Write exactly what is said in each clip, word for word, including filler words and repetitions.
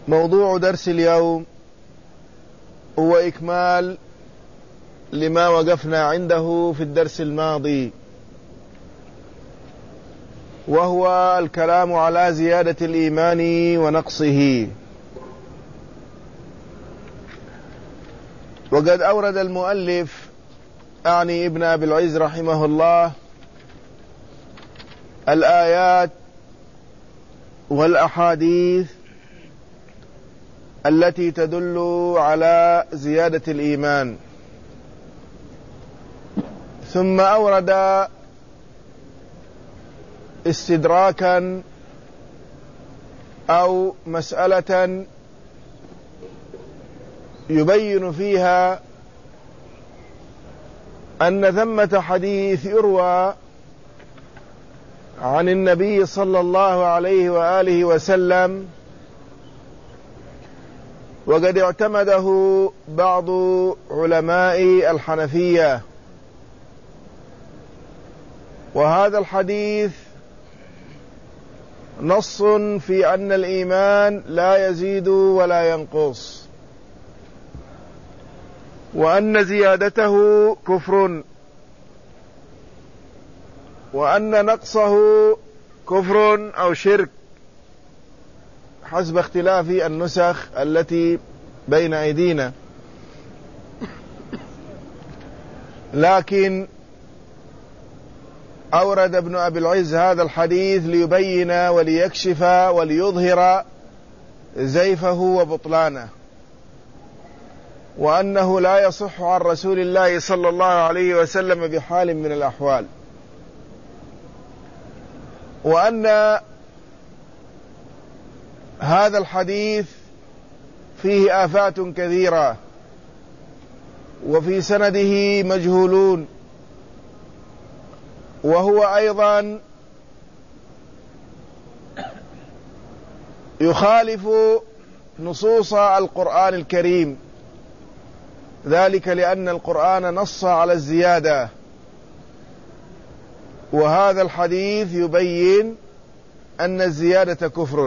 موضوع درس اليوم هو إكمال لما وقفنا عنده في الدرس الماضي، وهو الكلام على زيادة الإيمان ونقصه. وقد أورد المؤلف أعني ابن أبي العز رحمه الله الآيات والأحاديث التي تدل على زيادة الإيمان، ثم أورد استدراكا أو مسألة يبين فيها أن ثمة حديث يروى عن النبي صلى الله عليه وآله وسلم وقد اعتمده بعض علماء الحنفية، وهذا الحديث نص في أن الإيمان لا يزيد ولا ينقص، وأن زيادته كفر، وأن نقصه كفر أو شرك حسب اختلاف النسخ التي بين أيدينا. لكن أورد ابن أبي العز هذا الحديث ليبين وليكشف وليظهر زيفه وبطلانه، وأنه لا يصح عن رسول الله صلى الله عليه وسلم بحال من الأحوال، وأن هذا الحديث فيه آفات كثيرة، وفي سنده مجهولون، وهو أيضا يخالف نصوص القرآن الكريم، ذلك لأن القرآن نص على الزيادة، وهذا الحديث يبين أن الزيادة كفر.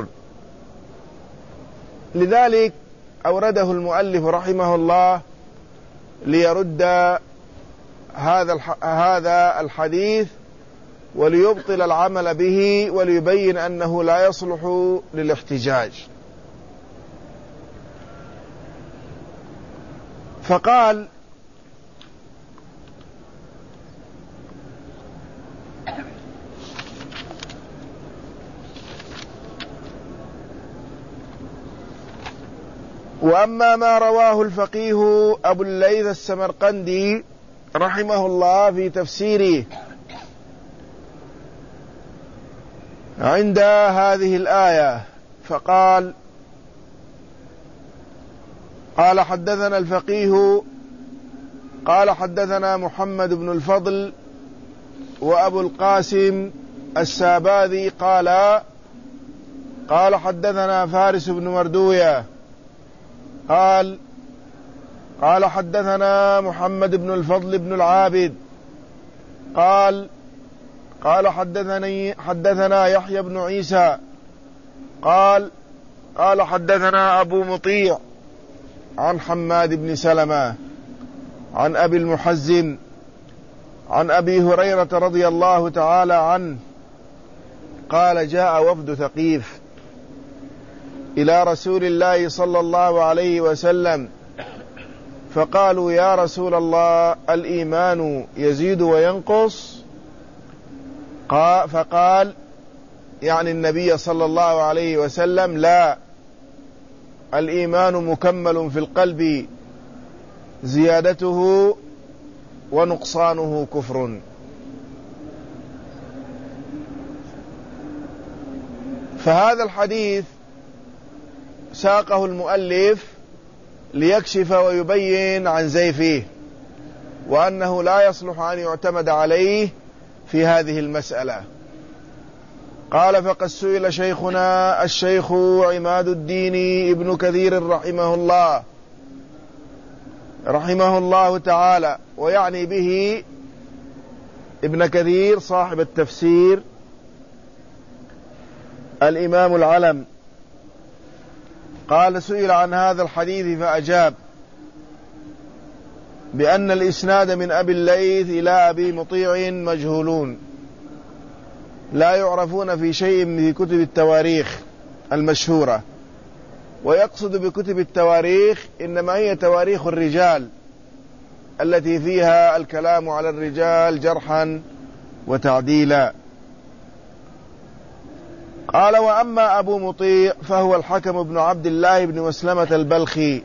لذلك أورده المؤلف رحمه الله ليرد هذا هذا الحديث وليبطل العمل به، وليبين أنه لا يصلح للاحتجاج. فقال: وأما ما رواه الفقيه أبو الليث السمرقندي رحمه الله في تفسيره عند هذه الآية، فقال: قال حدثنا الفقيه قال حدثنا محمد بن الفضل وأبو القاسم الساباذي قال قال حدثنا فارس بن مردوية قال قال حدثنا محمد بن الفضل بن العابد قال قال حدثني حدثنا يحيى بن عيسى قال قال حدثنا أبو مطيع عن حماد بن سلمة عن أبي المحزن عن أبي هريرة رضي الله تعالى عنه قال: جاء وفد ثقيف إلى رسول الله صلى الله عليه وسلم فقالوا: يا رسول الله، الإيمان يزيد وينقص؟ فقال يعني النبي صلى الله عليه وسلم: لا، الإيمان مكمل في القلب، زيادته ونقصانه كفر. فهذا الحديث ساقه المؤلف ليكشف ويبين عن زيفه، وأنه لا يصلح أن يعتمد عليه في هذه المسألة. قال: فقد سئل شيخنا الشيخ عماد الدين ابن كثير رحمه الله رحمه الله تعالى، ويعني به ابن كثير صاحب التفسير الإمام العلم، قال سئل عن هذا الحديث فأجاب بأن الإسناد من أبي الليث إلى أبي مطيع مجهولون لا يعرفون في شيء من كتب التواريخ المشهورة. ويقصد بكتب التواريخ إنما هي تواريخ الرجال التي فيها الكلام على الرجال جرحا وتعديلا. قال وأما أبو مطيع فهو الحكم بن عبد الله بن مسلمة البلخي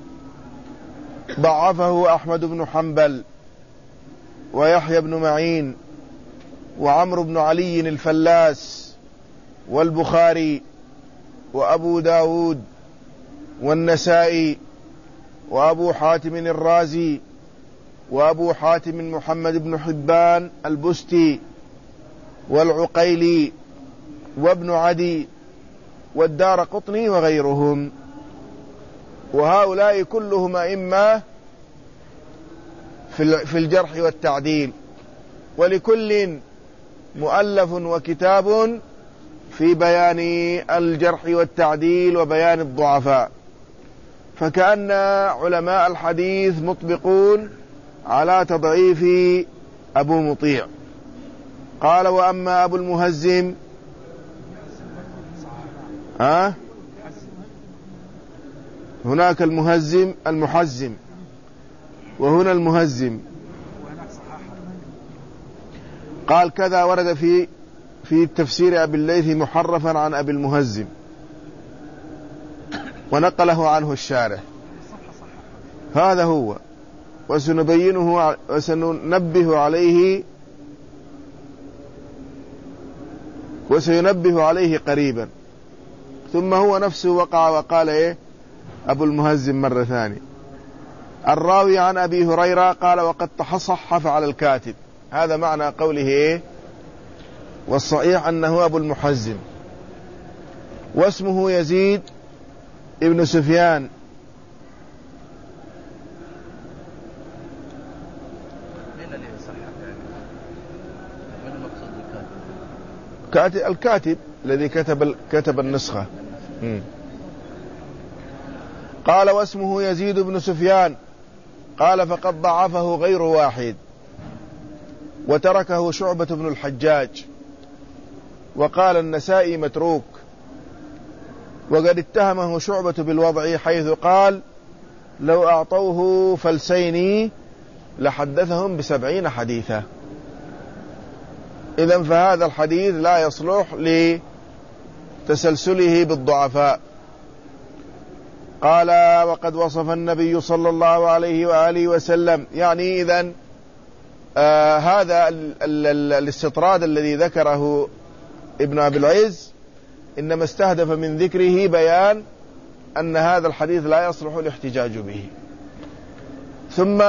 ضعفه أحمد بن حنبل ويحيى بن معين وعمرو بن علي الفلاس والبخاري وأبو داود والنسائي وأبو حاتم الرازي وأبو حاتم محمد بن حبان البستي والعقيلي وابن عدي والدار قطني وغيرهم. وهؤلاء كلهم أئمة في الجرح والتعديل، ولكل مؤلف وكتاب في بيان الجرح والتعديل وبيان الضعفاء. فكأن علماء الحديث مطبقون على تضعيف أبو مطيع. قال وأما أبو المهزم ها هناك المهزم المحزم وهنا المهزم. قال كذا ورد في في تفسير أبي الليث محرفا عن أبي المهزم ونقله عنه الشارح. هذا هو، وسنبينه وسننبه عليه وسينبه عليه قريبا. ثم هو نفسه وقع وقال إيه أبو المهزم مرة ثانية. الراوي عن أبي هريرة قال وقد تصحف على الكاتب، هذا معنى قوله إيه، والصحيح أنه أبو المحزم. واسمه يزيد ابن سفيان كاتب الكاتب الذي كتب كتب النسخة. م. قال واسمه يزيد بن سفيان قال فقد ضعفه غير واحد وتركه شعبة بن الحجاج. وقال النسائي متروك، وقد اتهمه شعبة بالوضع حيث قال لو أعطوه فلسين لحدثهم بسبعين حديثا. إذن فهذا الحديث لا يصلح لتسلسله بالضعفاء. قال وقد وصف النبي صلى الله عليه وآله وسلم، يعني إذن آه هذا ال ال ال الاستطراد الذي ذكره ابن أبي العز إنما استهدف من ذكره بيان أن هذا الحديث لا يصلح الاحتجاج به. ثم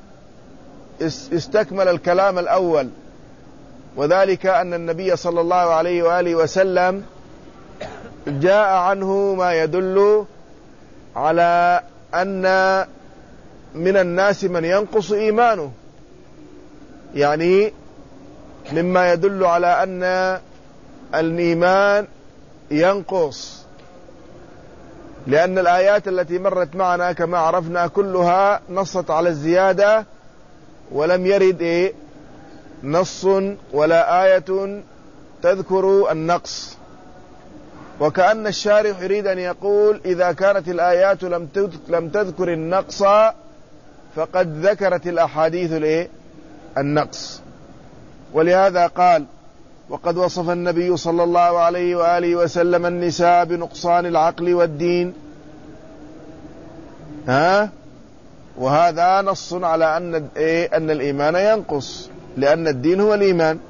استكمل الكلام الأول، وذلك أن النبي صلى الله عليه وآله وسلم جاء عنه ما يدل على أن من الناس من ينقص إيمانه، يعني مما يدل على أن الإيمان ينقص، لأن الآيات التي مرت معنا كما عرفنا كلها نصت على الزيادة، ولم يرد إيه نص ولا آية تذكر النقص. وكأن الشارح يريد أن يقول إذا كانت الآيات لم تذكر النقص فقد ذكرت الأحاديث الإيه النقص. ولهذا قال وقد وصف النبي صلى الله عليه وآله وسلم النساء بنقصان العقل والدين، ها وهذا نص على أن إيه أن الإيمان ينقص، لأن الدين هو الإيمان.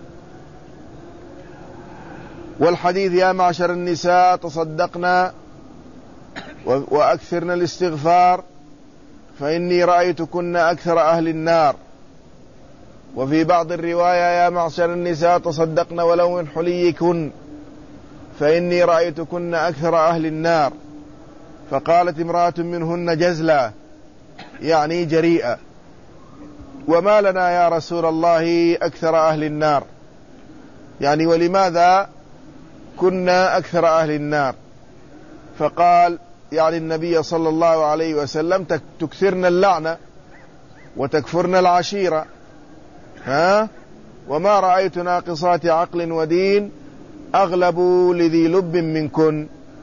والحديث يا معشر النساء تصدقنا وأكثرنا الاستغفار فإني رأيتكن أكثر أهل النار. وفي بعض الرواية يا معشر النساء تصدقن ولو من حليكن فإني رأيتكن أكثر أهل النار. فقالت امرأة منهن جزلة، يعني جريئة، وما لنا يا رسول الله أكثر أهل النار، يعني ولماذا كنا أكثر أهل النار؟ فقال يعني النبي صلى الله عليه وسلم تكثرن اللعنة وتكفرن العشيرة، ها؟ وما رأيت ناقصات عقل ودين أغلب لذي لب منكن.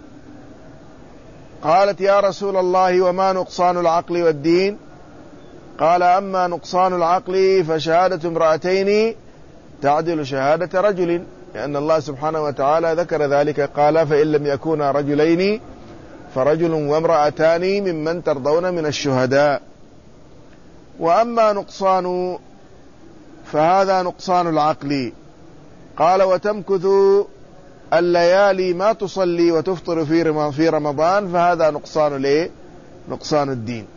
قالت يا رسول الله وما نقصان العقل والدين؟ قال أما نقصان العقل فشهادة امرأتين تعدل شهادة رجل، لأن الله سبحانه وتعالى ذكر ذلك، قال فإن لم يكونا رجلين فرجل وامرأتان ممن ترضون من الشهداء. وأما نقصان فهذا نقصان العقل. قال وتمكث الليالي ما تصلي وتفطر في رمضان فهذا نقصان ليه؟ نقصان الدين.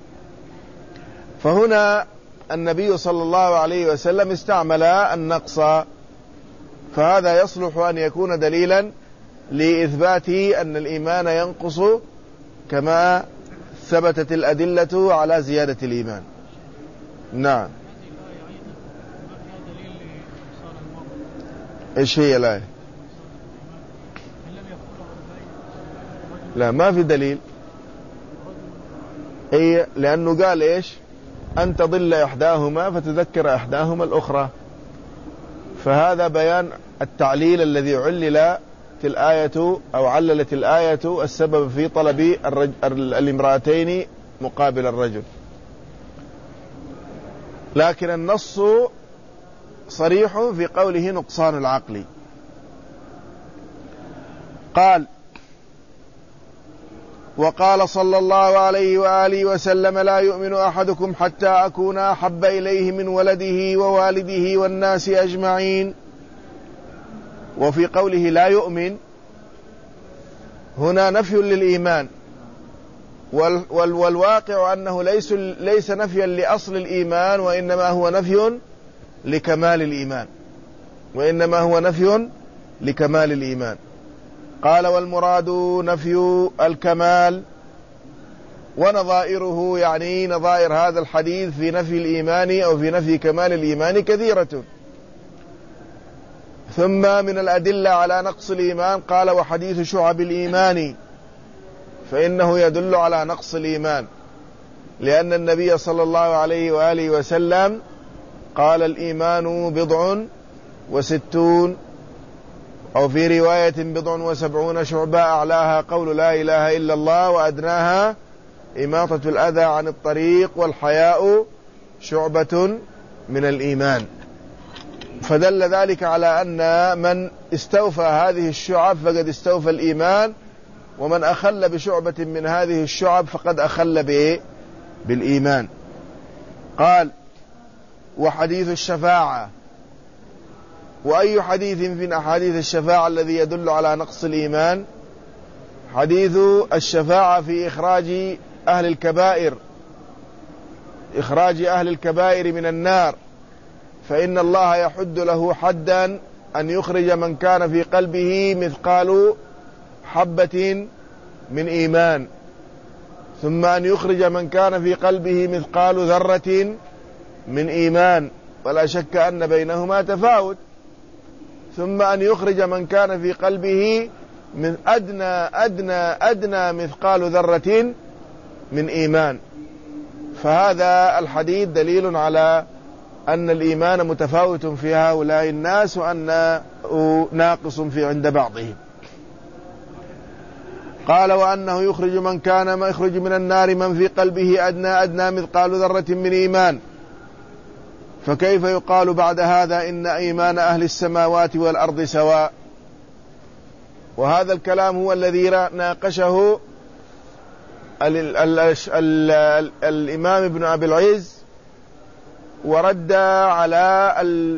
فهنا النبي صلى الله عليه وسلم استعمل النقص، فهذا يصلح أن يكون دليلا لإثبات أن الإيمان ينقص كما ثبتت الأدلة على زيادة الإيمان. نعم. إيش هي الآية؟ لا ما في دليل، هي لأنه قال إيش؟ أن تضل إحداهما فتذكر إحداهما الأخرى، فهذا بيان التعليل الذي علل الآية أو عللت الآية السبب في طلب الامرأتين مقابل الرجل. لكن النص صريح في قوله نقصان العقل. قال وقال صلى الله عليه وآله وسلم لا يؤمن أحدكم حتى أكون أحب إليه من ولده ووالده والناس أجمعين. وفي قوله لا يؤمن هنا نفي للإيمان، والواقع أنه ليس, ليس نفيا لأصل الإيمان، وإنما هو نفي لكمال الإيمان، وإنما هو نفي لكمال الإيمان. قال والمراد نفي الكمال، ونظائره يعني نظائر هذا الحديث في نفي الإيمان أو في نفي كمال الإيمان كثيرة. ثم من الأدلة على نقص الإيمان قال وحديث شعب الإيمان، فإنه يدل على نقص الإيمان، لأن النبي صلى الله عليه وآله وسلم قال الإيمان بضع وستون، أو في رواية بضع وسبعون شعبة، أعلاها قول لا إله إلا الله وأدناها إماطة الأذى عن الطريق والحياء شعبة من الإيمان. فدل ذلك على أن من استوفى هذه الشعب فقد استوفى الإيمان، ومن أخل بشعبة من هذه الشعب فقد أخل به بالإيمان. قال وحديث الشفاعة. وأي حديث في أحاديث الشفاعة الذي يدل على نقص الإيمان؟ حديث الشفاعة في إخراج أهل الكبائر، إخراج أهل الكبائر من النار، فإن الله يحد له حدا أن يخرج من كان في قلبه مثقال حبة من إيمان، ثم أن يخرج من كان في قلبه مثقال ذرة من إيمان، ولا شك أن بينهما تفاوت، ثم أن يخرج من كان في قلبه من أدنى أدنى أدنى مثقال ذرة من إيمان. فهذا الحديث دليل على أن الإيمان متفاوت في هؤلاء الناس، وأنه ناقص في عند بعضهم. قال وأنه يخرج من كان ما يخرج من النار من في قلبه أدنى أدنى مثقال ذرة من إيمان. فكيف يقال بعد هذا إن إيمان أهل السماوات والأرض سواء؟ وهذا الكلام هو الذي ناقشه ال ال ال ال ال الإمام ابن أبي العز، ورد على ال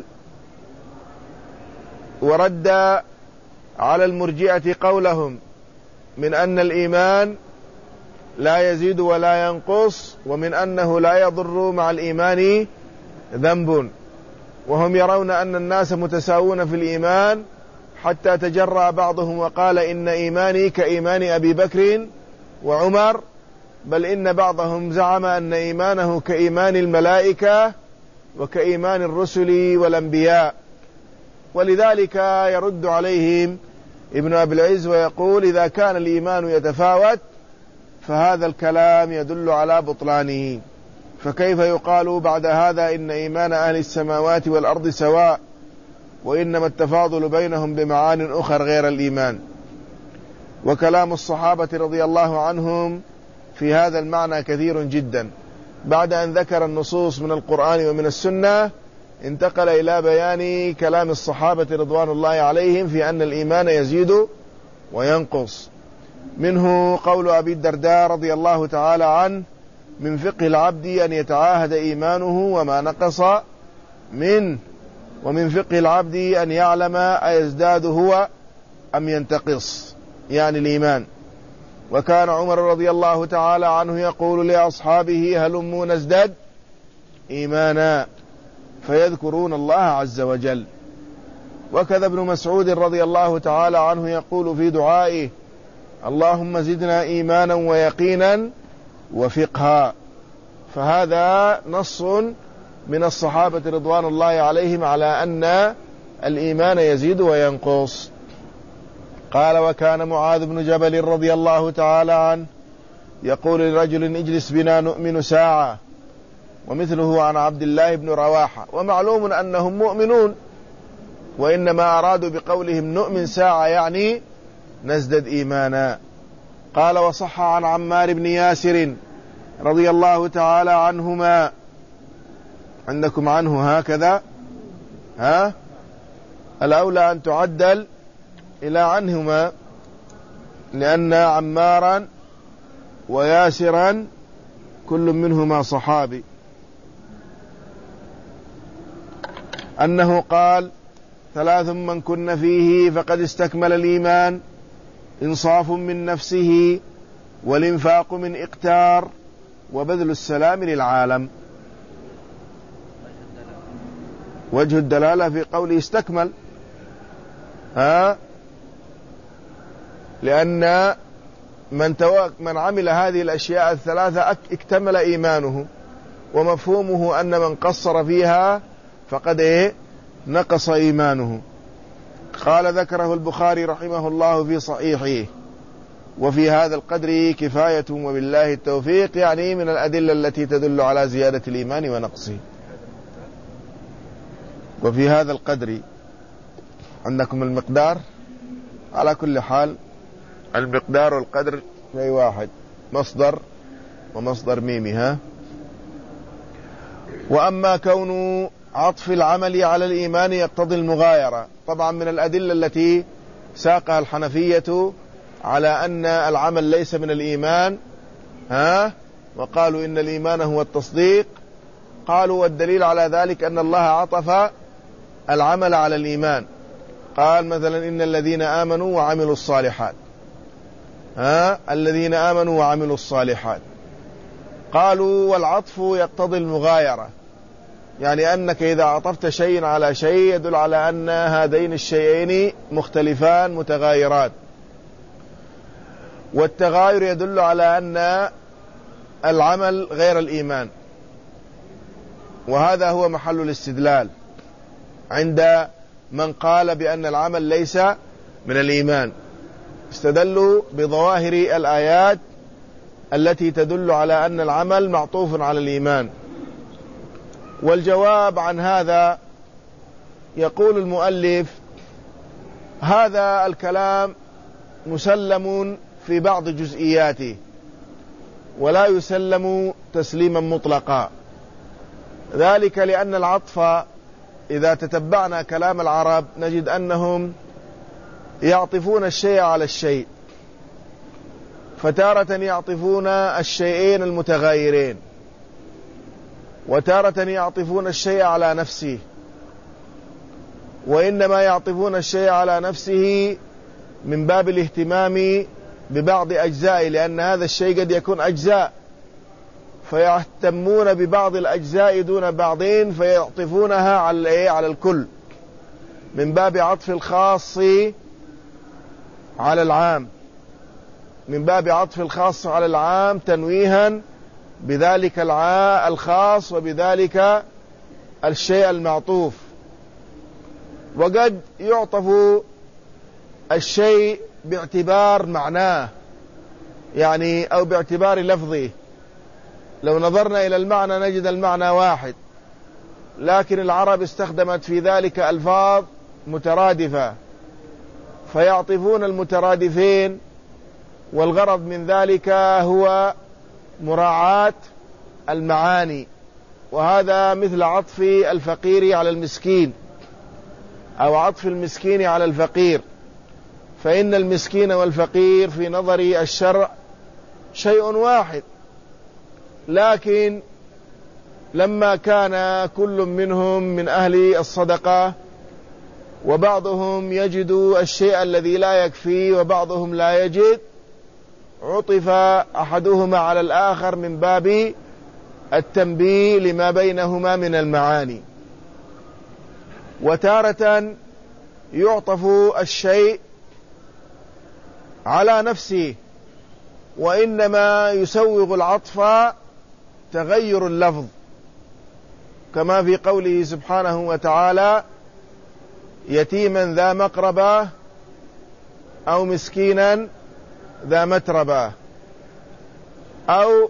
ورد على المرجئة قولهم من أن الإيمان لا يزيد ولا ينقص، ومن أنه لا يضر مع الإيمان ذنب، وهم يرون أن الناس متساوون في الإيمان، حتى تجرأ بعضهم وقال إن إيماني كإيمان أبي بكر وعمر، بل إن بعضهم زعم أن إيمانه كإيمان الملائكة وكإيمان الرسل والأنبياء. ولذلك يرد عليهم ابن أبي العز ويقول إذا كان الإيمان يتفاوت فهذا الكلام يدل على بطلانه. فكيف يقال بعد هذا إن إيمان أهل السماوات والأرض سواء، وإنما التفاضل بينهم بمعان أخر غير الإيمان؟ وكلام الصحابة رضي الله عنهم في هذا المعنى كثير جدا. بعد أن ذكر النصوص من القرآن ومن السنة انتقل إلى بيان كلام الصحابة رضوان الله عليهم في أن الإيمان يزيد وينقص. منه قول أبي الدرداء رضي الله تعالى عنه: من فقه العبد أن يتعاهد إيمانه وما نقص منه، ومن فقه العبد أن يعلم أيزداد هو أم ينتقص، يعني الإيمان. وكان عمر رضي الله تعالى عنه يقول لأصحابه: هلموا نزداد إيمانا، فيذكرون الله عز وجل. وكذا ابن مسعود رضي الله تعالى عنه يقول في دعائه: اللهم زدنا إيمانا ويقينا وفقها. فهذا نص من الصحابة رضوان الله عليهم على أن الإيمان يزيد وينقص. قال: وكان معاذ بن جبل رضي الله تعالى عنه يقول لرجل: اجلس بنا نؤمن ساعة. ومثله عن عبد الله بن رواحة. ومعلوم أنهم مؤمنون، وإنما أرادوا بقولهم نؤمن ساعة يعني نزدد إيمانا. قال: وصح عن عمار بن ياسر رضي الله تعالى عنهما. عندكم عنه هكذا؟ ها؟ الأولى أن تعدل إلى عنهما، لأن عمارا وياسرا كل منهما صحابي. أنه قال: ثلاث من كن فيه فقد استكمل الإيمان: إنصاف من نفسه، والإنفاق من إقتار، وبذل السلام للعالم. وجه الدلالة في قوله استكمل، ها؟ لأن من, تو... من عمل هذه الأشياء الثلاثة اكتمل إيمانه، ومفهومه أن من قصر فيها فقد إيه؟ نقص إيمانه. قال: ذكره البخاري رحمه الله في صحيحه. وفي هذا القدر كفاية وبالله التوفيق، يعني من الأدلة التي تدل على زيادة الإيمان ونقصه. وفي هذا القدر عندكم المقدار، على كل حال المقدار والقدر شيء واحد، مصدر ومصدر ميمها. وأما كون عطف العمل على الإيمان يقتضي المغايرة، طبعا من الأدلة التي ساقها الحنفية على أن العمل ليس من الإيمان، ها؟ وقالوا إن الإيمان هو التصديق. قالوا: والدليل على ذلك أن الله عطف العمل على الإيمان. قال مثلا: إن الذين آمنوا وعملوا الصالحات، ها؟ الذين آمنوا وعملوا الصالحات. قالوا: والعطف يقتضي المغايرة، يعني أنك إذا عطفت شيء على شيء يدل على أن هذين الشيئين مختلفان متغايرات، والتغاير يدل على أن العمل غير الإيمان. وهذا هو محل الاستدلال عند من قال بأن العمل ليس من الإيمان. استدلوا بظواهر الآيات التي تدل على أن العمل معطوف على الإيمان. والجواب عن هذا يقول المؤلف: هذا الكلام مسلم في بعض جزئياته، ولا يسلم تسليما مطلقا. ذلك لأن العطف إذا تتبعنا كلام العرب نجد أنهم يعطفون الشيء على الشيء، فتارة يعطفون الشيئين المتغايرين، وتارة يعطفون الشيء على نفسه. وإنما يعطفون الشيء على نفسه من باب الاهتمام ببعض أجزائه، لأن هذا الشيء قد يكون أجزاء، فيهتمون ببعض الأجزاء دون بعضين فيعطفونها على على الكل، من باب عطف الخاص على العام، من باب عطف الخاص على العام تنويها بذلك الخاص وبذلك الشيء المعطوف. وقد يعطف الشيء باعتبار معناه، يعني أو باعتبار لفظه، لو نظرنا إلى المعنى نجد المعنى واحد، لكن العرب استخدمت في ذلك ألفاظ مترادفة فيعطفون المترادفين، والغرض من ذلك هو مراعاة المعاني. وهذا مثل عطف الفقير على المسكين أو عطف المسكين على الفقير، فإن المسكين والفقير في نظر الشرع شيء واحد، لكن لما كان كل منهم من أهل الصدقة وبعضهم يجد الشيء الذي لا يكفي وبعضهم لا يجد، عطف أحدهما على الآخر من باب التنبيه لما بينهما من المعاني. وتارة يعطف الشيء على نفسه، وإنما يسوغ العطف تغير اللفظ، كما في قوله سبحانه وتعالى: يتيما ذا مقربة أو مسكينا ذا متربة، أو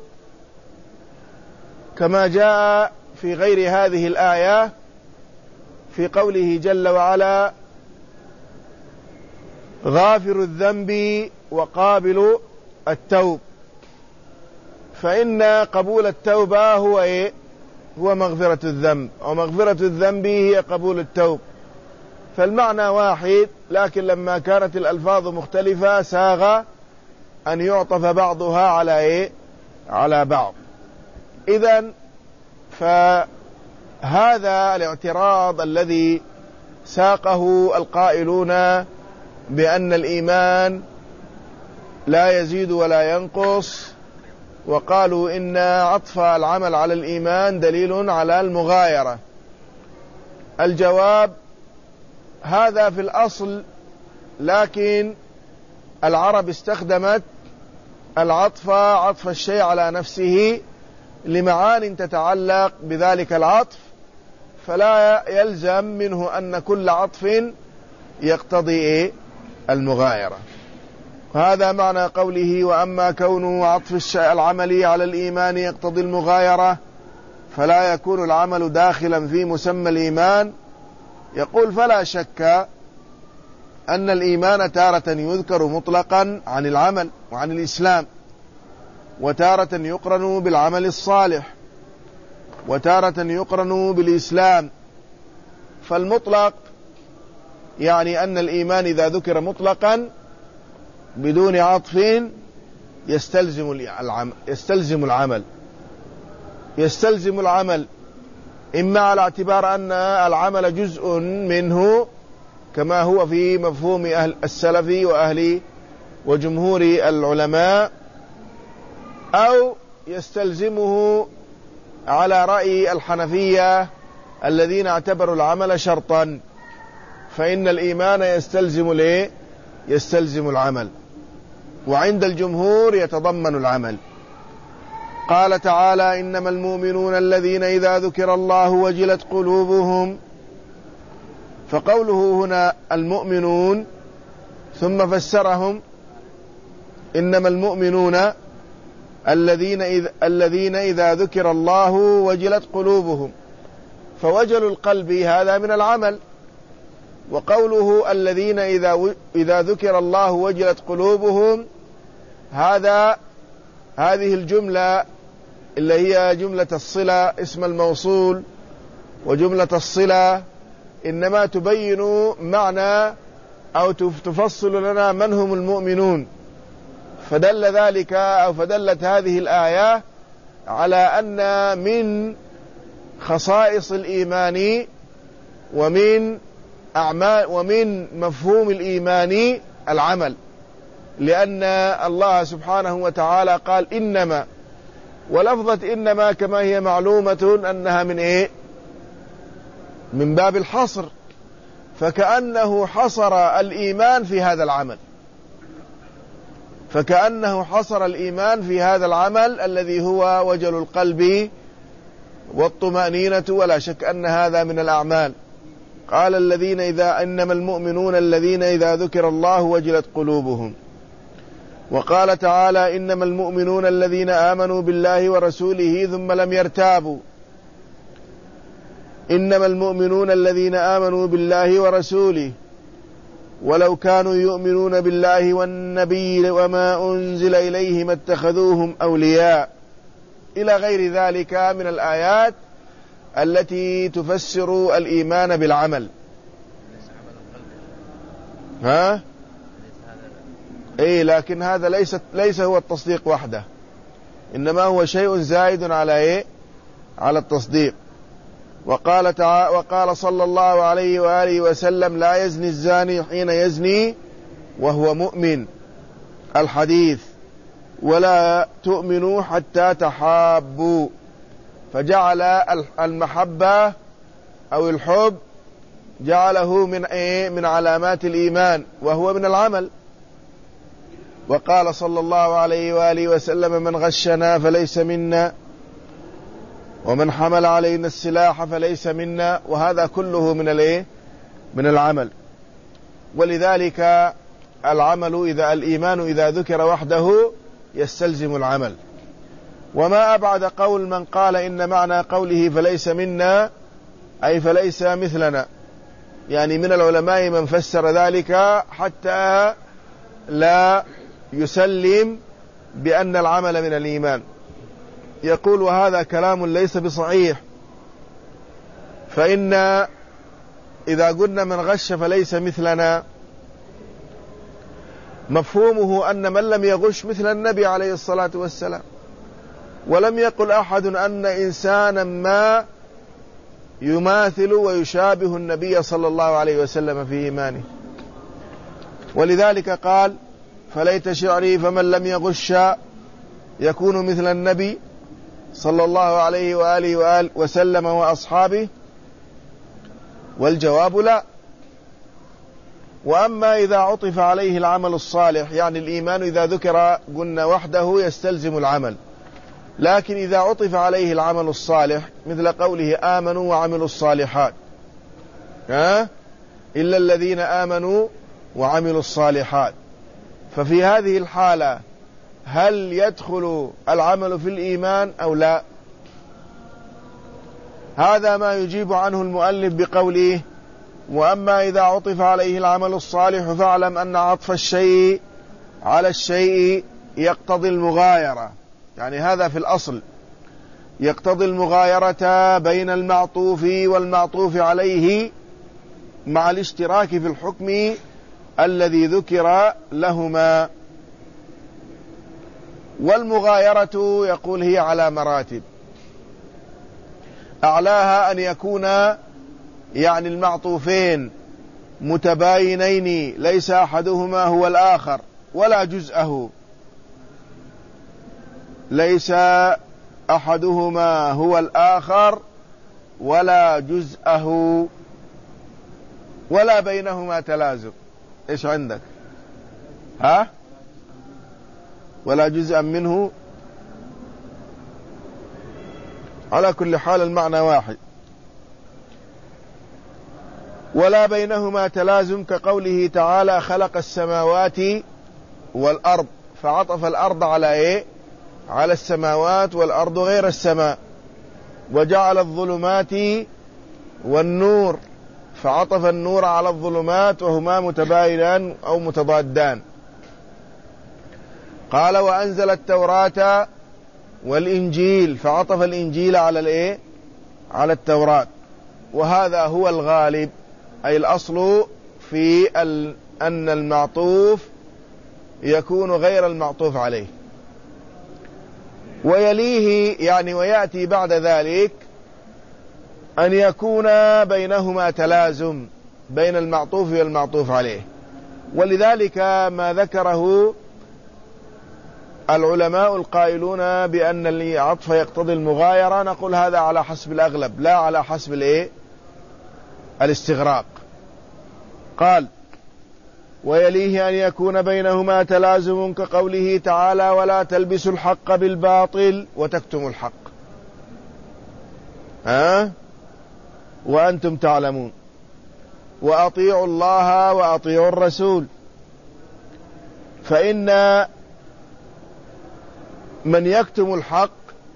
كما جاء في غير هذه الآية في قوله جل وعلا: غافر الذنب وقابل التوب. فإن قبول التوبة هو إيه؟ هو مغفرة الذنب، ومغفرة الذنب هي قبول التوب، فالمعنى واحد، لكن لما كانت الألفاظ مختلفة ساغ أن يعطف بعضها على إيه؟ على بعض. إذن فهذا الاعتراض الذي ساقه القائلون بأن الإيمان لا يزيد ولا ينقص، وقالوا إن عطف العمل على الإيمان دليل على المغايرة. الجواب: هذا في الأصل، لكن العرب استخدمت العطف عطف الشيء على نفسه لمعان تتعلق بذلك العطف، فلا يلزم منه أن كل عطف يقتضي المغايرة. هذا معنى قوله: وأما كونه عطف الشيء العملي على الإيمان يقتضي المغايرة فلا يكون العمل داخلا في مسمى الإيمان. يقول: فلا شك أن الإيمان تارة يذكر مطلقا عن العمل وعن الإسلام، وتارة يقرن بالعمل الصالح، وتارة يقرن بالإسلام. فالمطلق يعني أن الإيمان إذا ذكر مطلقا بدون عطف يستلزم العمل يستلزم العمل يستلزم العمل إما على اعتبار أن العمل جزء منه كما هو في مفهوم أهل السلف وأهل وجمهور العلماء، أو يستلزمه على رأي الحنفية الذين اعتبروا العمل شرطا، فإن الإيمان يستلزم ليه؟ يستلزم العمل، وعند الجمهور يتضمن العمل. قال تعالى: إنما المؤمنون الذين إذا ذكر الله وجلت قلوبهم. فقوله هنا المؤمنون ثم فسرهم: إنما المؤمنون الذين إذا, الذين إذا ذكر الله وجلت قلوبهم، فوجل القلب هذا من العمل. وقوله الذين إذا, إذا ذكر الله وجلت قلوبهم، هذا هذه الجملة اللي هي جملة الصلة اسم الموصول، وجملة الصلة إنما تبين معنى أو تفصل لنا من هم المؤمنون، فدل ذلك أو فدلت هذه الآية على أن من خصائص الإيمان ومن أعمال ومن مفهوم الإيمان العمل، لأن الله سبحانه وتعالى قال إنما، ولفظة إنما كما هي معلومة أنها من إيه؟ من باب الحصر، فكأنه حصر الإيمان في هذا العمل فكأنه حصر الإيمان في هذا العمل الذي هو وجل القلب والطمأنينة، ولا شك أن هذا من الأعمال. قال الذين إذا إنما المؤمنون الذين إذا ذكر الله وجلت قلوبهم. وقال تعالى إنما المؤمنون الذين آمنوا بالله ورسوله ثم لم يرتابوا. إنما المؤمنون الذين آمنوا بالله ورسوله ولو كانوا يؤمنون بالله والنبي وما أنزل إليه ما اتخذوهم أولياء، إلى غير ذلك من الآيات التي تفسر الإيمان بالعمل. ها؟ إيه، لكن هذا ليس ليس هو التصديق وحده، إنما هو شيء زائد على إيه؟ على التصديق. وقال تعالى وقال صلى الله عليه وآله وسلم لا يزني الزاني حين يزني وهو مؤمن، الحديث، ولا تؤمنوا حتى تحابوا، فجعل المحبة أو الحب جعله من إيه؟ من علامات الإيمان، وهو من العمل. وقال صلى الله عليه وآله وسلم من غشنا فليس منا ومن حمل علينا السلاح فليس منا، وهذا كله من الايه؟ من العمل. ولذلك العمل إذا الإيمان إذا ذكر وحده يستلزم العمل. وما أبعد قول من قال إن معنى قوله فليس منا أي فليس مثلنا، يعني من العلماء من فسر ذلك حتى لا يسلم بأن العمل من الإيمان، يقول وهذا كلام ليس بصحيح، فإن إذا قلنا من غش فليس مثلنا مفهومه أن من لم يغش مثل النبي عليه الصلاة والسلام، ولم يقل أحد أن إنسانا ما يماثل ويشابه النبي صلى الله عليه وسلم في إيمانه. ولذلك قال فليت شعري فمن لم يغش يكون مثل النبي صلى الله عليه وآله وآله وسلم وأصحابه، والجواب لا. وأما إذا عطف عليه العمل الصالح، يعني الإيمان إذا ذكر قلنا وحده يستلزم العمل، لكن إذا عطف عليه العمل الصالح مثل قوله آمنوا وعملوا الصالحات، ها؟ إلا الذين آمنوا وعملوا الصالحات، ففي هذه الحالة هل يدخل العمل في الإيمان أو لا؟ هذا ما يجيب عنه المؤلف بقوله وأما إذا عطف عليه العمل الصالح فاعلم أن عطف الشيء على الشيء يقتضي المغايرة، يعني هذا في الأصل يقتضي المغايرة بين المعطوف والمعطوف عليه مع الاشتراك في الحكم الذي ذكر لهما. والمغايرة يقول هي على مراتب، أعلاها أن يكون يعني المعطوفين متباينين ليس أحدهما هو الآخر ولا جزءه، ليس أحدهما هو الآخر ولا جزءه، ولا بينهما تلازم. إيش عندك؟ ها؟ ولا جزءا منه، على كل حال المعنى واحد. ولا بينهما تلازم كقوله تعالى خلق السماوات والأرض، فعطف الأرض على إيه؟ على السماوات، والأرض غير السماء. وجعل الظلمات والنور، فعطف النور على الظلمات وهما متباينان أو متضادان. قال وأنزل التوراة والإنجيل، فعطف الإنجيل على الإيه؟ على التوراة. وهذا هو الغالب، أي الأصل في أن المعطوف يكون غير المعطوف عليه. ويليه يعني ويأتي بعد ذلك أن يكون بينهما تلازم بين المعطوف والمعطوف عليه. ولذلك ما ذكره العلماء القائلون بأن العطف يقتضي المغايرة، نقول هذا على حسب الأغلب لا على حسب الايه؟ الاستغراق. قال ويليه أن يكون بينهما تلازم كقوله تعالى ولا تلبسوا الحق بالباطل وتكتموا الحق، ها؟ وأنتم تعلمون، وأطيعوا الله وأطيعوا الرسول. فإن من يكتم الحق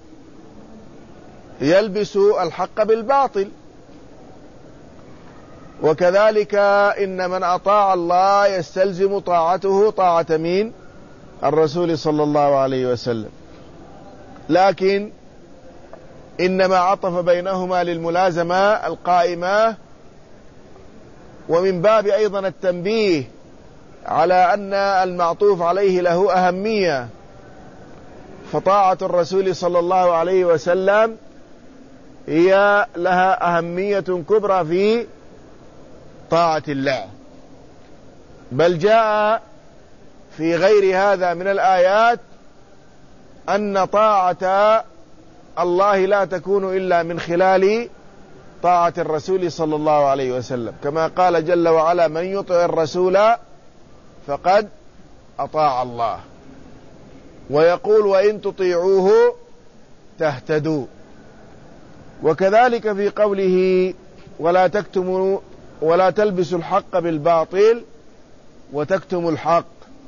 يلبس الحق بالباطل، وكذلك إن من أطاع الله يستلزم طاعته طاعة مين؟ الرسول صلى الله عليه وسلم. لكن إنما عطف بينهما للملازمة القائمة، ومن باب أيضا التنبيه على أن المعطوف عليه له أهمية، فطاعة الرسول صلى الله عليه وسلم هي لها أهمية كبرى في طاعة الله. بل جاء في غير هذا من الآيات أن طاعة الله لا تكون إلا من خلال طاعة الرسول صلى الله عليه وسلم، كما قال جل وعلا: من يطع الرسول فقد أطاع الله. ويقول: وإن تطيعوه تهتدوا. وكذلك في قوله: ولا تكتموا ولا تلبسوا الحق بالباطل وتكتموا الحق،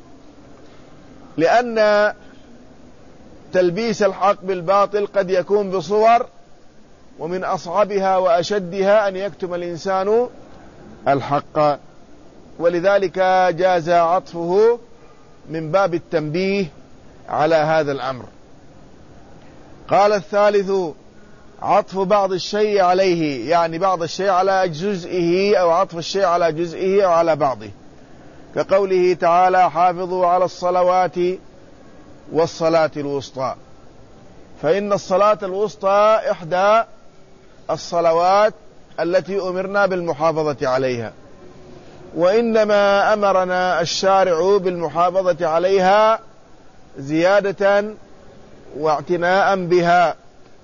لأن تلبيس الحق بالباطل قد يكون بصور، ومن أصعبها وأشدها أن يكتم الإنسان الحق، ولذلك جاز عطفه من باب التنبيه على هذا الأمر. قال الثالث: عطف بعض الشيء عليه، يعني بعض الشيء على جزئه، أو عطف الشيء على جزئه أو على بعضه، كقوله تعالى: حافظوا على الصلوات والصلاة الوسطى. فإن الصلاة الوسطى إحدى الصلوات التي أمرنا بالمحافظة عليها، وإنما أمرنا الشارع بالمحافظة عليها زيادة واعتناء بها،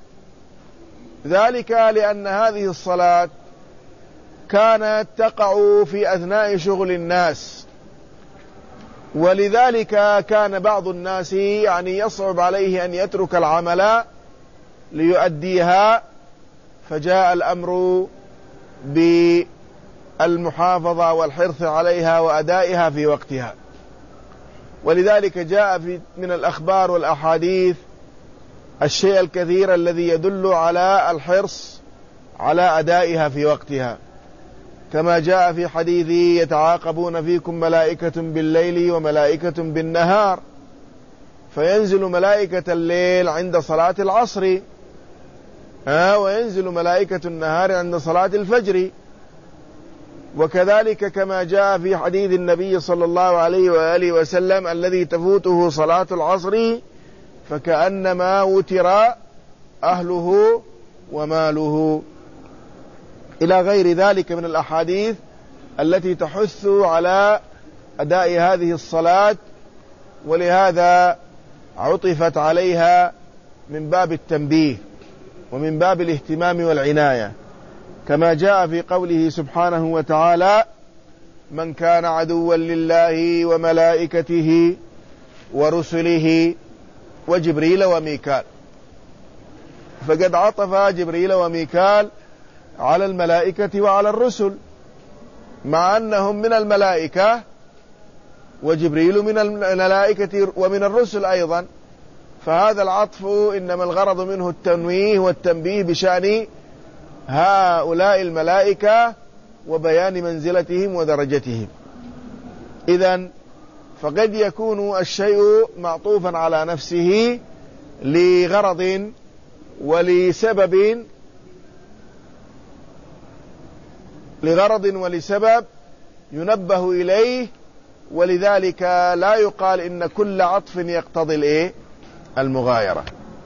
ذلك لأن هذه الصلاة كانت تقع في أثناء شغل الناس، ولذلك كان بعض الناس يعني يصعب عليه أن يترك العمل ليؤديها، فجاء الأمر بالمحافظة والحرص عليها وأدائها في وقتها. ولذلك جاء في من الأخبار والأحاديث الشيء الكثير الذي يدل على الحرص على أدائها في وقتها، كما جاء في حديث: يتعاقبون فيكم ملائكة بالليل وملائكة بالنهار، فينزل ملائكة الليل عند صلاة العصر، ها وينزل ملائكة النهار عند صلاة الفجر. وكذلك كما جاء في حديث النبي صلى الله عليه وآله وسلم: الذي تفوته صلاة العصر فكأنما وتر أهله وماله، إلى غير ذلك من الأحاديث التي تحث على أداء هذه الصلاة، ولهذا عطفت عليها من باب التنبيه ومن باب الاهتمام والعناية، كما جاء في قوله سبحانه وتعالى: من كان عدوا لله وملائكته ورسله وجبريل وميكال. فقد عطف جبريل وميكال على الملائكة وعلى الرسل، مع أنهم من الملائكة، وجبريل من الملائكة ومن الرسل أيضا، فهذا العطف إنما الغرض منه التنويه والتنبيه بشأن هؤلاء الملائكة وبيان منزلتهم ودرجتهم. إذن فقد يكون الشيء معطوفا على نفسه لغرض ولسبب لغرض ولسبب ينبه إليه، ولذلك لا يقال إن كل عطف يقتضي الإيه؟ المغايرة.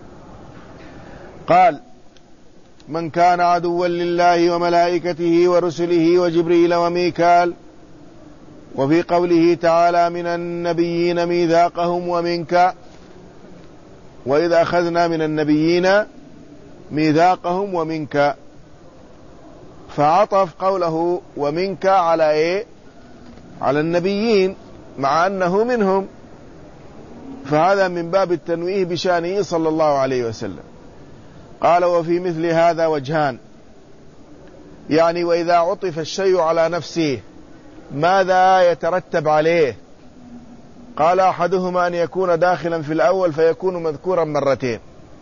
قال: من كان عدوا لله وملائكته ورسله وجبريل وميكال. وفي قوله تعالى: من النبيين ميثاقهم ومنك، وإذ أخذنا من النبيين ميثاقهم ومنك، فعطف قوله ومنك على إيه؟ على النبيين، مع أنه منهم، فهذا من باب التنويه بشأنه صلى الله عليه وسلم. قال: وفي مثل هذا وجهان، يعني وإذا عطف الشيء على نفسه ماذا يترتب عليه؟ قال أحدهما أن يكون داخلا في الأول فيكون مذكورا مرتين،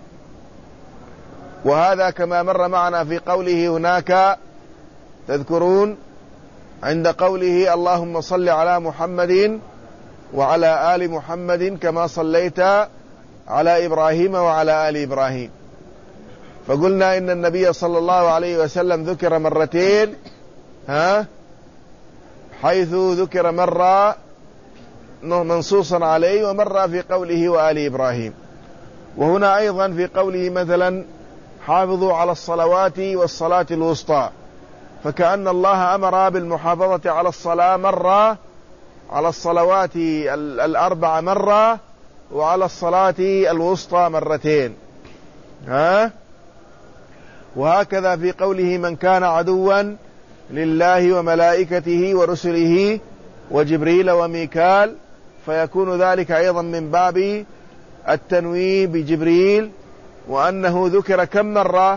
وهذا كما مر معنا في قوله هناك تذكرون عند قوله اللهم صل على محمد وعلى آل محمد كما صليت على إبراهيم وعلى آل إبراهيم، فقلنا إن النبي صلى الله عليه وسلم ذكر مرتين، ها، حيث ذكر مرة منصوصا عليه ومرة في قوله وآل إبراهيم. وهنا أيضا في قوله مثلا حافظوا على الصلوات والصلاة الوسطى، فكأن الله أمر بالمحافظة على الصلاة مرة، على الصلوات الأربع مرة، وعلى الصلاة الوسطى مرتين، ها. وهكذا في قوله من كان عدوا لله وملائكته ورسله وجبريل وميكال، فيكون ذلك أيضا من باب التنويه بجبريل، وأنه ذكر كم مرة؟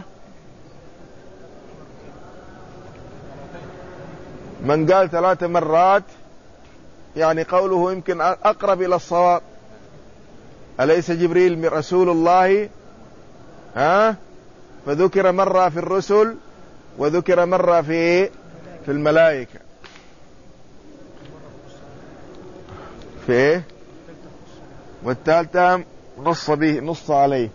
من قال ثلاث مرات يعني قوله يمكن أقرب إلى الصواب. أليس جبريل رسول الله؟ ها؟ فذكر مرة في الرسل وذكر مرة في في الملائكة. في إيه؟ والثالثة نص به نص عليه.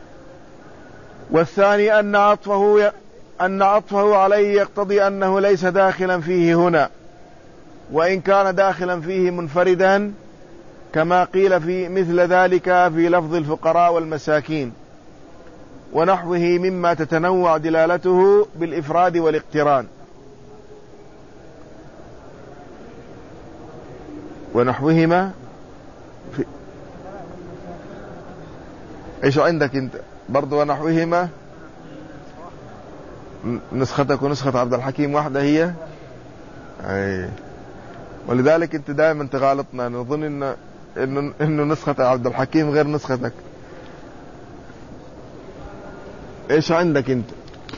والثاني أن عطفه أن عطفه عليه يقتضي أنه ليس داخلا فيه هنا، وإن كان داخلا فيه منفردا كما قيل في مثل ذلك في لفظ الفقراء والمساكين ونحوه مما تتنوع دلالته بالإفراد والاقتران. ونحوهما في ايش عندك انت برضو؟ ونحوهما نسختك ونسخة عبد الحكيم واحدة هي، اي، ولذلك انت دائما تغالطنا، نظن ان انه انه نسخة عبد الحكيم غير نسختك. ايش عندك انت؟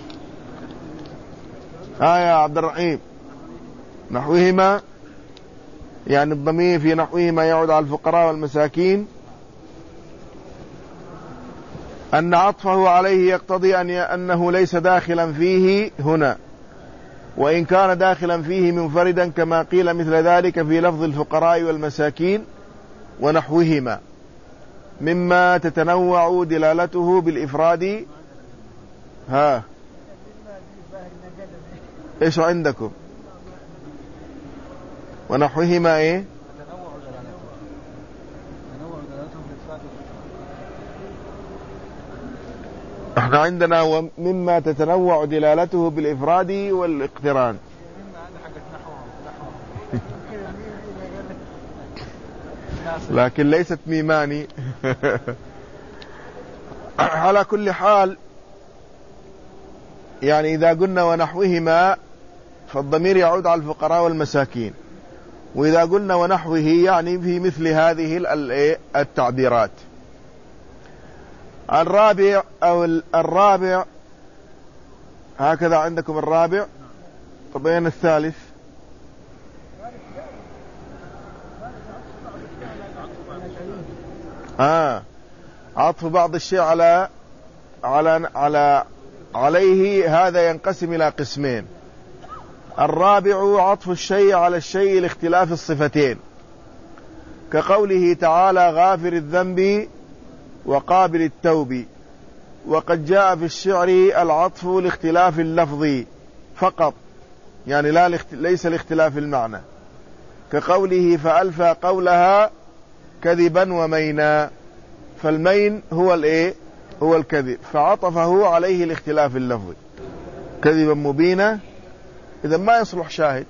ها يا عبد الرحيم، نحوهما يعني الضمير في نحوهما يعود على الفقراء والمساكين. أن عطفه عليه يقتضي أن أنه ليس داخلا فيه هنا، وإن كان داخلا فيه منفردا كما قيل مثل ذلك في لفظ الفقراء والمساكين ونحوهما مما تتنوع دلالته بالإفراد. ها إيش عندكم؟ ونحوهما إيه؟ احنا عندنا ومما تتنوع دلالته بالإفراد والاقتران. لكن ليست ميماني. على كل حال يعني إذا قلنا ونحوهما فالضمير يعود على الفقراء والمساكين، وإذا قلنا ونحوه يعني في مثل هذه التعبيرات. الرابع أو الرابع هكذا عندكم الرابع. طبعا الثالث آه عطف بعض الشيء على على على عليه، هذا ينقسم إلى قسمين. الرابع عطف الشيء على الشيء لاختلاف الصفتين، كقوله تعالى غافر الذنب وقابل التوب. وقد جاء في الشعر العطف لاختلاف اللفظ فقط، يعني لا ليس لاختلاف المعنى، كقوله فألفى قولها كذبا ومينا، فالمين هو الايه؟ هو الكذب، فعطفه عليه لاختلاف اللفظ. كذبا مبينا إذا ما يصلح شاهد.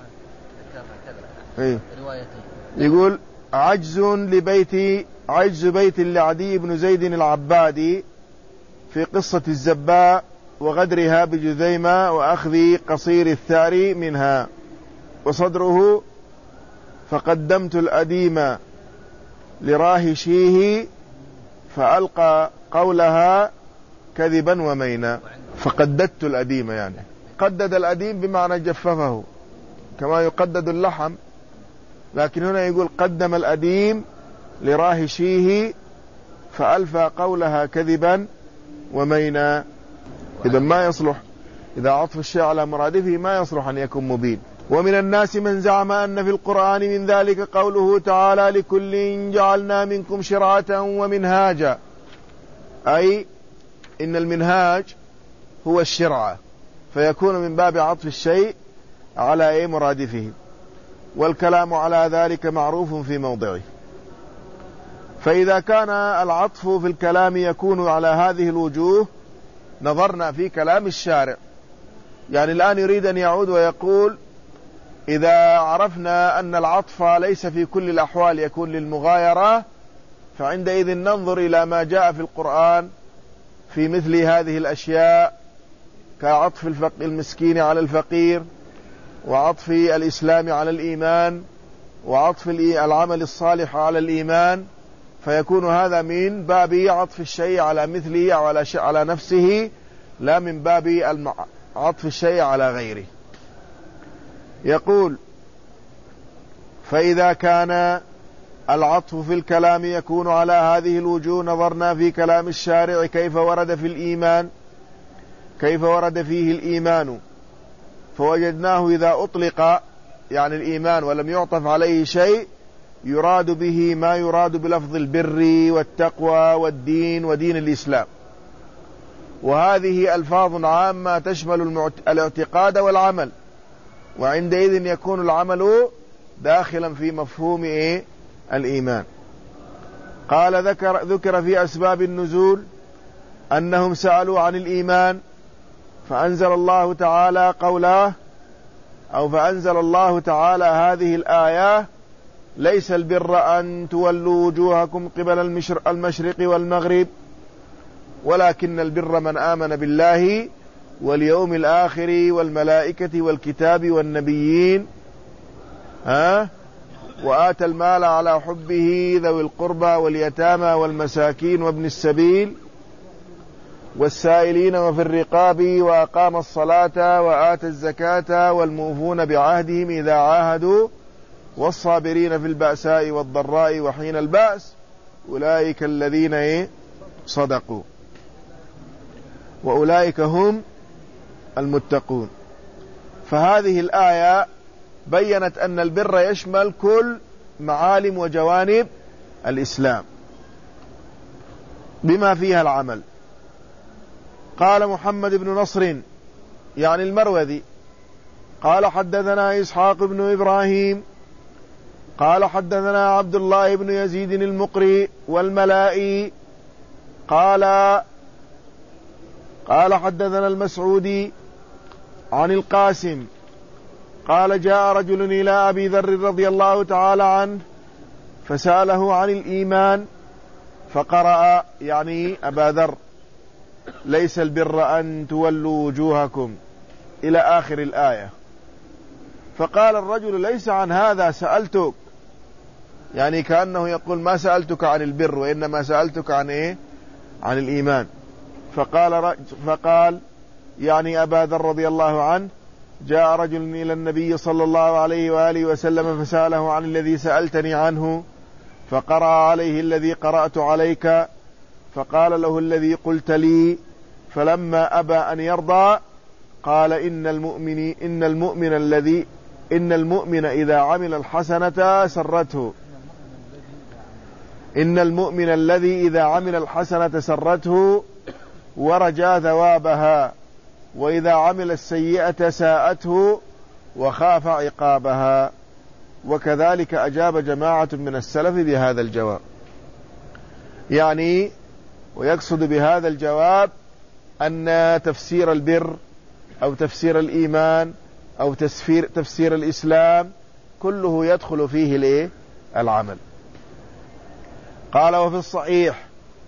إيه؟ يقول عجز لبيت عجز بيت لعدي بن زيد العبادي في قصة الزباء وغدرها بجذيمة وأخذ قصير الثار منها، وصدره فقدمت الأديم لراهشيه فألقى قولها كذبا ومينا. فقددت الأديم يعني قدد الأديم بمعنى جففه كما يقدد اللحم، لكن هنا يقول قدم الأديم لراهشيه فألفى قولها كذبا ومينا. إذا ما يصلح، إذا عطف الشيء على مرادفه ما يصلح أن يكون مبين. ومن الناس من زعم أن في القرآن من ذلك قوله تعالى لكل جعلنا منكم شرعة ومنهاجا، أي إن المنهاج هو الشرعة، فيكون من باب عطف الشيء على أي مرادفه، والكلام على ذلك معروف في موضعه. فإذا كان العطف في الكلام يكون على هذه الوجوه نظرنا في كلام الشارع. يعني الآن يريد أن يعود ويقول إذا عرفنا أن العطف ليس في كل الأحوال يكون للمغايرة، فعندئذ ننظر إلى ما جاء في القرآن في مثل هذه الأشياء كعطف المسكين على الفقير، وعطف الإسلام على الإيمان، وعطف العمل الصالح على الإيمان، فيكون هذا من باب عطف الشيء على مثله أو على, على نفسه، لا من باب عطف الشيء على غيره. يقول فإذا كان العطف في الكلام يكون على هذه الوجوه نظرنا في كلام الشارع كيف ورد في الإيمان كيف ورد فيه الإيمان، فوجدناه إذا أطلق يعني الإيمان ولم يعطف عليه شيء يراد به ما يراد بلفظ البر والتقوى والدين ودين الإسلام، وهذه ألفاظ عامة تشمل الاعتقاد والعمل، وعندئذ يكون العمل داخلا في مفهوم إيه؟ الإيمان. قال ذكر, ذكر في أسباب النزول أنهم سألوا عن الإيمان فأنزل الله تعالى قوله أو فأنزل الله تعالى هذه الآية ليس البر أن تولوا وجوهكم قبل المشرق والمغرب ولكن البر من آمن بالله واليوم الآخر والملائكة والكتاب والنبيين ها وآتى المال على حبه ذوي القربى واليتامى والمساكين وابن السبيل والسائلين وفي الرقاب وأقام الصلاة وآتى الزكاة والموفون بعهدهم إذا عاهدوا والصابرين في البأساء والضراء وحين البأس أولئك الذين صدقوا وأولئك هم المتقون. فهذه الآية بيّنت أن البر يشمل كل معالم وجوانب الإسلام بما فيها العمل. قال محمد بن نصر يعني المروذي قال حدثنا إسحاق بن إبراهيم قال حدثنا عبد الله بن يزيد المقري والملائي قال قال حدثنا المسعودي عن القاسم قال جاء رجل إلى أبي ذر رضي الله تعالى عنه فسأله عن الإيمان فقرأ يعني أبا ذر ليس البر أن تولوا وجوهكم إلى آخر الآية. فقال الرجل ليس عن هذا سألتك، يعني كأنه يقول ما سألتك عن البر وإنما سألتك عن إيه؟ عن الإيمان. فقال فقال يعني أبا ذر رضي الله عنه جاء رجل إلى النبي صلى الله عليه وآله وسلم فسأله عن الذي سألتني عنه فقرأ عليه الذي قرأت عليك فقال له الذي قلت لي فلما أبى أن يرضى قال إن المؤمن إن المؤمن الذي إن المؤمن إذا عمل الحسنة سرته إن المؤمن الذي إذا عمل الحسنة سرته ورجى ثوابها وإذا عمل السيئة ساءته وخاف عقابها. وكذلك أجاب جماعة من السلف بهذا الجواب، يعني ويقصد بهذا الجواب أن تفسير البر أو تفسير الإيمان أو تفسير, تفسير الإسلام كله يدخل فيه الايه؟ العمل. قال وفي الصحيح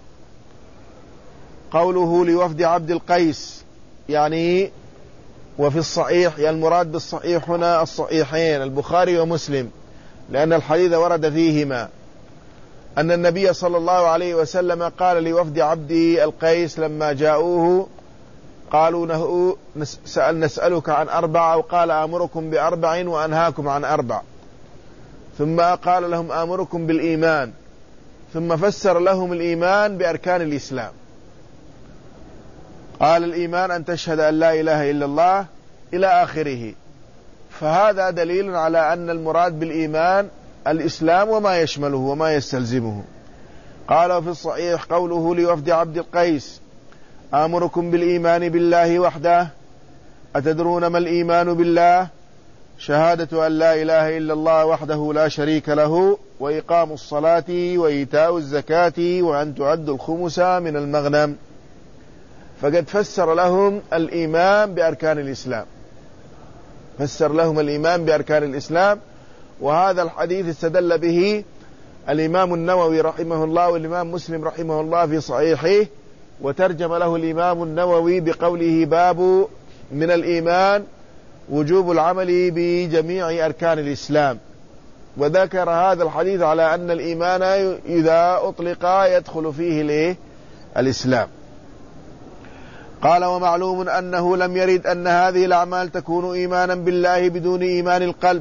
قوله لوفد عبد القيس، يعني وفي الصحيح يعني المراد بالصحيح هنا الصحيحين البخاري ومسلم، لأن الحديث ورد فيهما أن النبي صلى الله عليه وسلم قال لوفد عبد القيس لما جاءوه قالوا سأل نسألك عن أربع، أو قال أمركم بأربع وأنهاكم عن أربع، ثم قال لهم آمركم بالإيمان، ثم فسر لهم الإيمان بأركان الإسلام. قال الإيمان أن تشهد أن لا إله إلا الله إلى آخره. فهذا دليل على أن المراد بالإيمان الإسلام وما يشمله وما يستلزمه. قال في الصحيح قوله لوفد عبد القيس: آمركم بالإيمان بالله وحده. أتدرون ما الإيمان بالله؟ شهادة أن لا إله إلا الله وحده لا شريك له، وإقام الصلاة وإيتاء الزكاة، وأن تعد الخمس من المغنم. فقد فسر لهم الإيمان بأركان الإسلام، فسر لهم الإيمان بأركان الإسلام. وهذا الحديث استدل به الإمام النووي رحمه الله والإمام مسلم رحمه الله في صحيحه، وترجم له الإمام النووي بقوله: باب من الإيمان وجوب العمل بجميع أركان الإسلام. وذكر هذا الحديث على أن الإيمان إذا أطلق يدخل فيه الإيه؟ الإسلام. قال: ومعلوم أنه لم يرد أن هذه الأعمال تكون إيمانا بالله بدون إيمان القلب،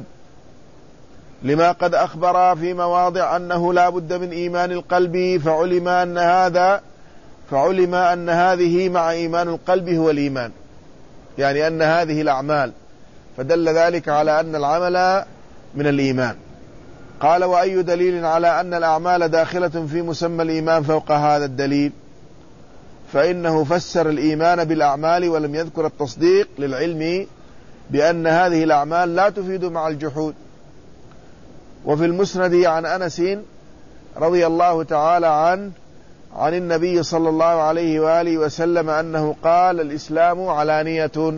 لما قد أخبر في مواضع أنه لا بد من إيمان القلب، فعلم أن هذا فعلم أن هذه مع إيمان القلب هو الإيمان، يعني أن هذه الأعمال، فدل ذلك على أن العمل من الإيمان. قال: وأي دليل على أن الأعمال داخلة في مسمى الإيمان فوق هذا الدليل؟ فإنه فسر الإيمان بالأعمال ولم يذكر التصديق، للعلم بأن هذه الأعمال لا تفيد مع الجحود. وفي المسند عن أنس رضي الله تعالى عنه عن النبي صلى الله عليه وآله وسلم أنه قال: الإسلام علانية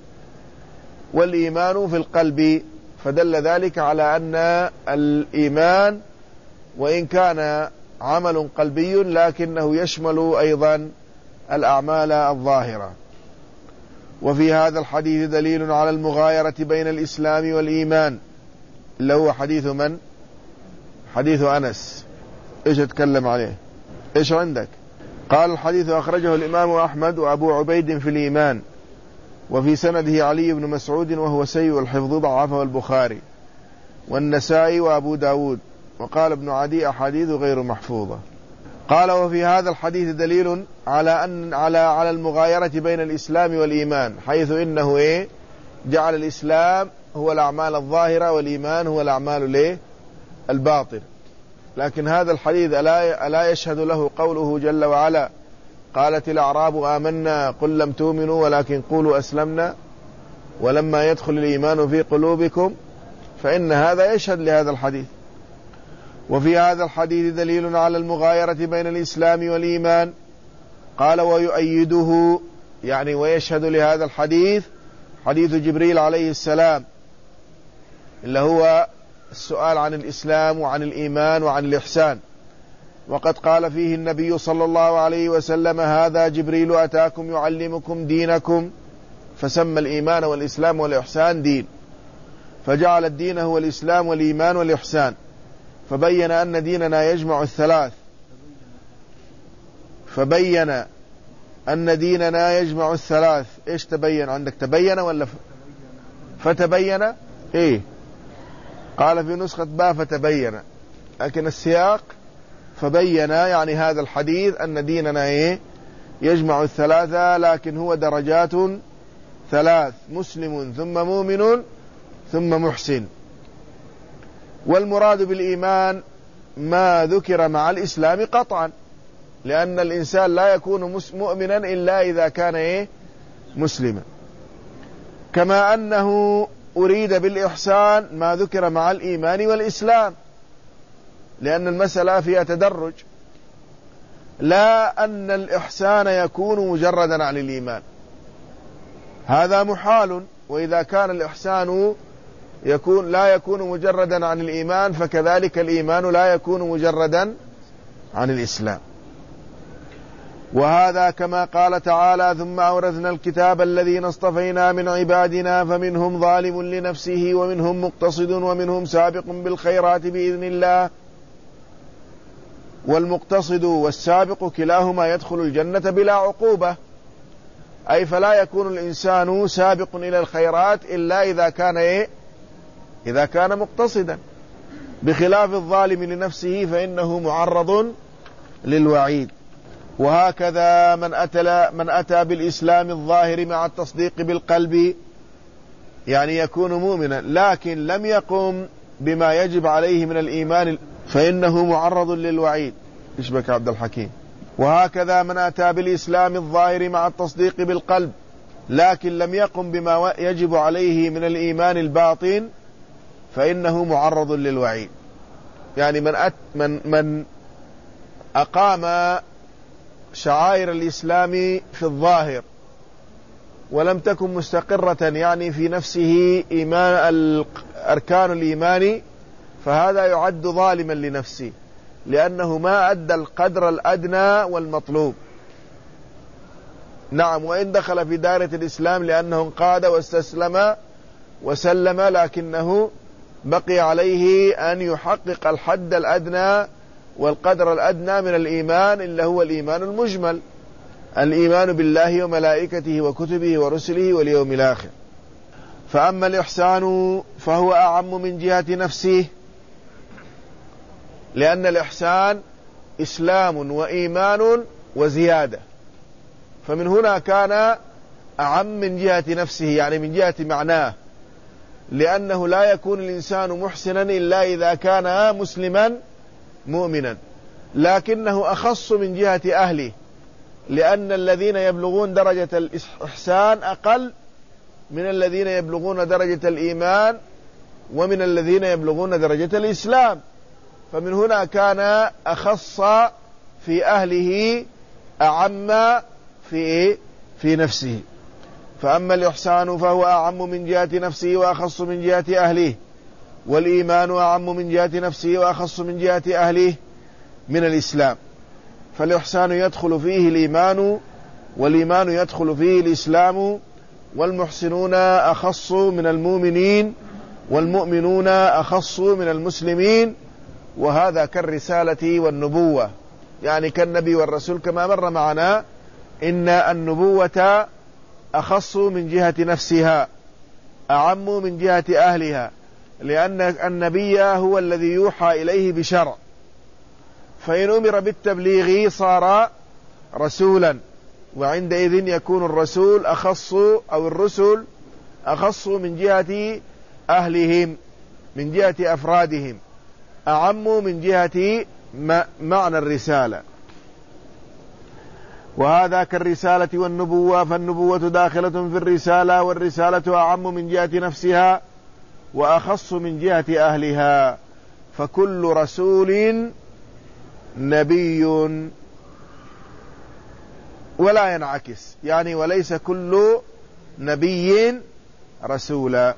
والإيمان في القلب. فدل ذلك على أن الإيمان وإن كان عمل قلبي لكنه يشمل أيضا الأعمال الظاهرة. وفي هذا الحديث دليل على المغايرة بين الإسلام والإيمان، اللي هو حديث من؟ حديث أنس. إيش أتكلم عليه؟ إيش عندك؟ قال: الحديث أخرجه الإمام أحمد وأبو عبيد في الإيمان، وفي سنده علي بن مسعود وهو سيء الحفظ ضعفه البخاري والنسائي وأبو داود، وقال ابن عدي أحاديث غير محفوظة. قال: وفي هذا الحديث دليل على أن على على المغايرة بين الإسلام والإيمان، حيث إنه إيه؟ جعل الإسلام هو الأعمال الظاهرة والإيمان هو الأعمال الإيه؟ الباطن. لكن هذا الحديث ألا ألا يشهد له قوله جل وعلا: قالت الأعراب آمنا قل لم تؤمنوا ولكن قولوا أسلمنا ولما يدخل الإيمان في قلوبكم. فإن هذا يشهد لهذا الحديث. وفي هذا الحديث دليل على المغايرة بين الإسلام والإيمان. قال: ويؤيده، يعني ويشهد لهذا الحديث حديث جبريل عليه السلام، اللي هو السؤال عن الإسلام وعن الإيمان وعن الإحسان. وقد قال فيه النبي صلى الله عليه وسلم: هذا جبريل أتاكم يعلمكم دينكم، فسمى الإيمان والإسلام والإحسان دين، فجعل الدين هو الإسلام والإيمان والإحسان، فبين أن ديننا يجمع الثلاث فبين أن ديننا يجمع الثلاث. إيش تبين عندك؟ تبين ولا ف... فتبين؟ إيه؟ قال في نسخة با فتبين، لكن السياق فبين، يعني هذا الحديث أن ديننا إيه؟ يجمع الثلاثة، لكن هو درجات ثلاث: مسلم ثم مؤمن ثم محسن. والمراد بالإيمان ما ذكر مع الإسلام قطعا، لأن الإنسان لا يكون مؤمنا إلا إذا كان إيه؟ مسلما. كما أنه أريد بالإحسان ما ذكر مع الإيمان والإسلام، لأن المسألة فيها تدرج، لا أن الإحسان يكون مجردا عن الإيمان، هذا محال. وإذا كان الإحسان يكون لا يكون مجردا عن الإيمان، فكذلك الإيمان لا يكون مجردا عن الإسلام. وهذا كما قال تعالى: ثم أورثنا الكتاب الذين اصطفينا من عبادنا فمنهم ظالم لنفسه ومنهم مقتصد ومنهم سابق بالخيرات بإذن الله. والمقتصد والسابق كلاهما يدخل الجنة بلا عقوبة، أي فلا يكون الإنسان سابق إلى الخيرات إلا إذا كان إيه؟ إذا كان مقتصدا. بخلاف الظالم لنفسه فإنه معرض للوعيد. وهكذا من أتى, من أتى بالإسلام الظاهر مع التصديق بالقلب، يعني يكون مؤمنا لكن لم يقم بما يجب عليه من الإيمان، فإنه معرض للوعيد. إيش بك عبد الحكيم؟ وهكذا من أتى بالإسلام الظاهر مع التصديق بالقلب لكن لم يقم بما يجب عليه من الإيمان الباطن فإنه معرض للوعيد. يعني من أت من من أقام شعائر الإسلام في الظاهر ولم تكن مستقرة يعني في نفسه إيمان أركان الإيمان، فهذا يعد ظالما لنفسه لأنه ما أدى القدر الأدنى والمطلوب. نعم، وإن دخل في دائرة الإسلام لأنه انقاد واستسلم وسلم، لكنه بقي عليه أن يحقق الحد الأدنى والقدر الأدنى من الإيمان اللي هو الإيمان المجمل، الإيمان بالله وملائكته وكتبه ورسله واليوم الآخر. فأما الإحسان فهو أعم من جهة نفسه، لأن الإحسان إسلام وإيمان وزيادة، فمن هنا كان أعم من جهة نفسه، يعني من جهة معناه، لأنه لا يكون الإنسان محسنا إلا إذا كان مسلما مؤمنا، لكنه أخص من جهة أهله، لأن الذين يبلغون درجة الإحسان أقل من الذين يبلغون درجة الإيمان ومن الذين يبلغون درجة الإسلام، فمن هنا كان أخص في أهله أعم في في نفسه. فأما الإحسان فهو أعم من جهة نفسه وأخص من جهة أهله، والإيمان أعم من جهة نفسه وأخص من جهة أهله من الإسلام. فالإحسان يدخل فيه الإيمان، والإيمان يدخل فيه الإسلام، والمحسنون أخص من المؤمنين، والمؤمنون أخص من المسلمين، وهذا كالرسالة والنبوة، يعني كالنبي والرسول كما مر معنا، إن النبوة أخص من جهة نفسها أعم من جهة أهلها، لأن النبي هو الذي يوحى إليه بشرع، فإن أمر بالتبليغ صار رسولا، وعندئذ يكون الرسول أخص أو الرسل أخص من جهة أهلهم، من جهة أفرادهم، أعم من جهة معنى الرسالة. وهذا كالرسالة والنبوة، فالنبوة داخلة في الرسالة، والرسالة أعم من جهة نفسها وأخص من جهة أهلها، فكل رسول نبي ولا ينعكس، يعني وليس كل نبي رسولا.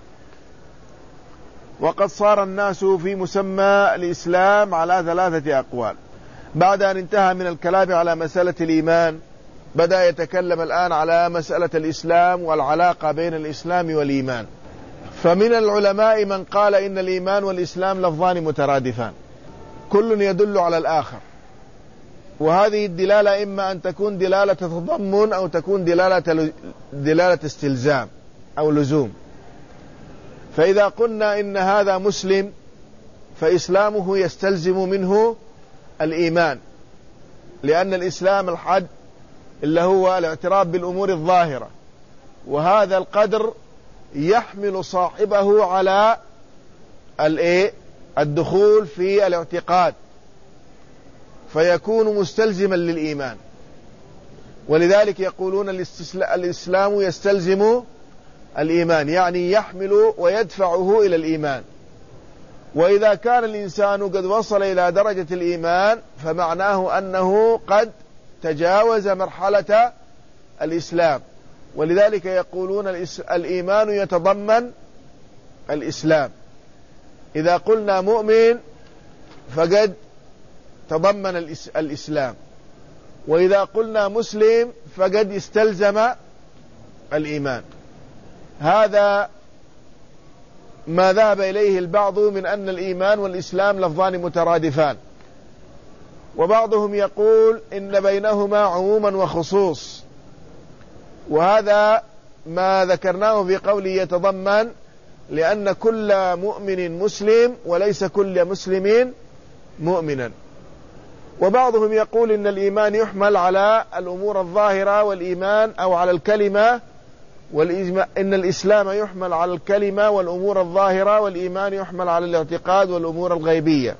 وقد صار الناس في مسمى الإسلام على ثلاثة أقوال. بعد أن انتهى من الكلام على مسألة الإيمان بدأ يتكلم الآن على مسألة الإسلام والعلاقة بين الإسلام والإيمان. فمن العلماء من قال إن الإيمان والإسلام لفظان مترادفان كل يدل على الآخر، وهذه الدلالة إما أن تكون دلالة تضمن أو تكون دلالة دلالة استلزام أو لزوم. فإذا قلنا إن هذا مسلم فإسلامه يستلزم منه الإيمان، لأن الإسلام الحد اللي هو الاعتراف بالأمور الظاهرة، وهذا القدر يحمل صاحبه على الدخول في الاعتقاد فيكون مستلزما للإيمان. ولذلك يقولون الإسلام يستلزم الإيمان، يعني يحمل ويدفعه إلى الإيمان. وإذا كان الإنسان قد وصل إلى درجة الإيمان فمعناه أنه قد تجاوز مرحلة الإسلام، ولذلك يقولون الإيمان يتضمن الإسلام. إذا قلنا مؤمن فقد تضمن الإسلام، وإذا قلنا مسلم فقد استلزم الإيمان. هذا ما ذهب إليه البعض من أن الإيمان والإسلام لفظان مترادفان، وبعضهم يقول إن بينهما عموما وخصوص، وهذا ما ذكرناه في قوله يتضمن لأن كل مؤمن مسلم وليس كل مسلم مؤمنا. وبعضهم يقول إن الإيمان يحمل على الأمور الظاهرة والإيمان أو على الكلمة، إن الإسلام يحمل على الكلمة والأمور الظاهرة، والإيمان يحمل على الاعتقاد والأمور الغيبية.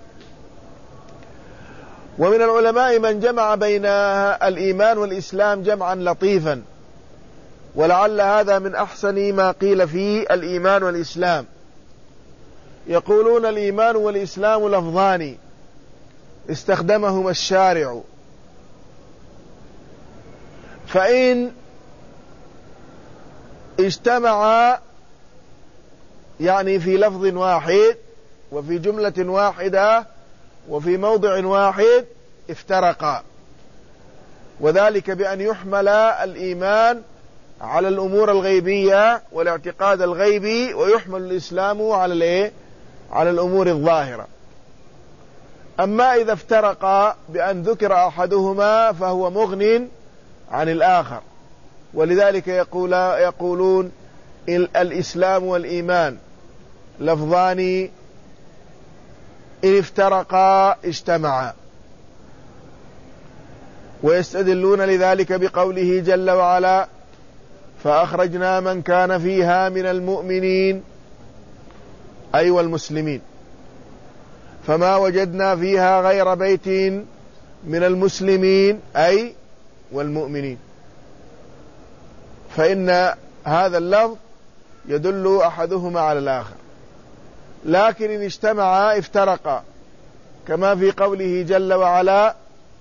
ومن العلماء من جمع بين الإيمان والإسلام جمعا لطيفا، ولعل هذا من أحسن ما قيل في الإيمان والإسلام. يقولون الإيمان والإسلام لفظان استخدمهما الشارع، فإن اجتمعا يعني في لفظ واحد وفي جملة واحدة وفي موضع واحد افترقا، وذلك بأن يحمل الإيمان على الأمور الغيبية والاعتقاد الغيبي، ويحمل الإسلام على الايه على الأمور الظاهرة. أما إذا افترقا بأن ذكر أحدهما فهو مغن عن الآخر، ولذلك يقول يقولون الإسلام والإيمان لفظان إن افترقا اجتمعا، ويستدلون لذلك بقوله جل وعلا: فأخرجنا من كان فيها من المؤمنين أي والمسلمين، فما وجدنا فيها غير بيت من المسلمين أي والمؤمنين. فإن هذا اللفظ يدل أحدهما على الآخر، لكن إن اجتمعا افترقا، كما في قوله جل وعلا: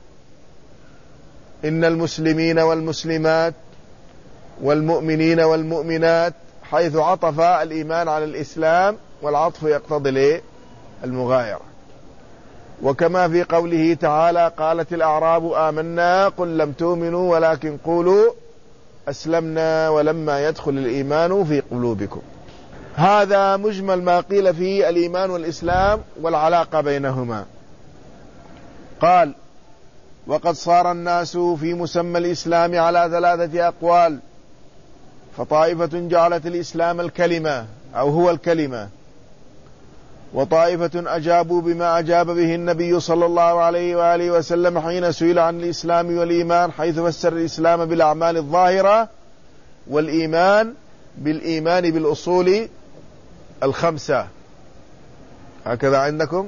إن المسلمين والمسلمات والمؤمنين والمؤمنات، حيث عطف الإيمان على الإسلام، والعطف يقتضي المغايرة. وكما في قوله تعالى: قالت الأعراب آمنا قل لم تؤمنوا ولكن قولوا أسلمنا ولما يدخل الإيمان في قلوبكم. هذا مجمل ما قيل في الإيمان والإسلام والعلاقة بينهما. قال: وقد صار الناس في مسمى الإسلام على ثلاثة أقوال، فطائفة جعلت الإسلام الكلمة أو هو الكلمة، وطائفة أجابوا بما أجاب به النبي صلى الله عليه وآله وسلم حين سئل عن الإسلام والإيمان، حيث فسر الإسلام بالأعمال الظاهرة، والإيمان بالإيمان بالأصول الخمسة. هكذا عندكم؟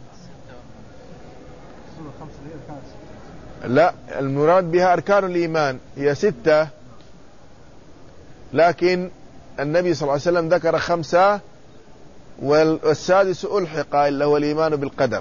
لا، المراد بها أركان الإيمان هي ستة، لكن النبي صلى الله عليه وسلم ذكر خمسة، والسادس ألحق إلا هو الإيمان بالقدر،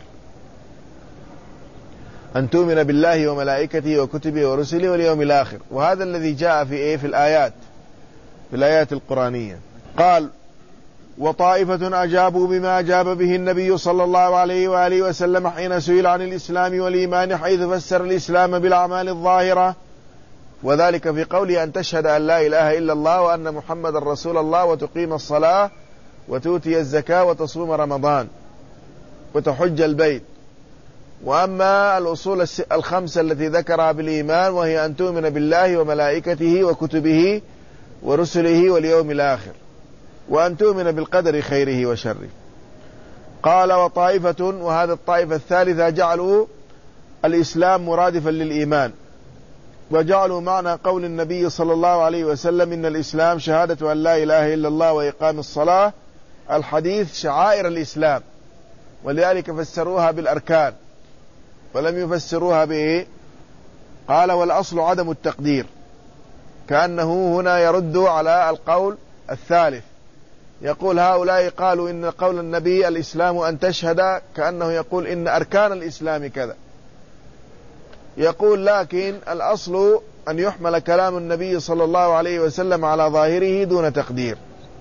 أن تؤمن بالله وملائكته وكتبه ورسله واليوم الآخر. وهذا الذي جاء في إيه في الآيات في الآيات القرآنية. قال: وطائفة أجابوا بما أجاب به النبي صلى الله عليه وآله وسلم حين سئل عن الإسلام والإيمان، حيث فسر الإسلام بالأعمال الظاهرة، وذلك في قوله: أن تشهد أن لا إله إلا الله وأن محمد رسول الله، وتقيم الصلاة وتؤتي الزكاة وتصوم رمضان وتحج البيت. وأما الأصول الخمسة التي ذكرها بالإيمان، وهي أن تؤمن بالله وملائكته وكتبه ورسله واليوم الآخر، وأن تؤمن بالقدر خيره وشره. قال: وطائفة، وهذا الطائفة الثالثة، جعلوا الإسلام مرادفا للإيمان، وجعلوا معنى قول النبي صلى الله عليه وسلم: إن الإسلام شهادة أن لا إله إلا الله وإقام الصلاة، الحديث شعائر الإسلام، ولذلك فسروها بالأركان ولم يفسروها بإيه؟ قال: والأصل عدم التقدير، كأنه هنا يرد على القول الثالث، يقول هؤلاء قالوا إن قول النبي الإسلام أن تشهد، كأنه يقول إن أركان الإسلام كذا. يقول: لكن الأصل أن يحمل كلام النبي صلى الله عليه وسلم على ظاهره دون تقدير،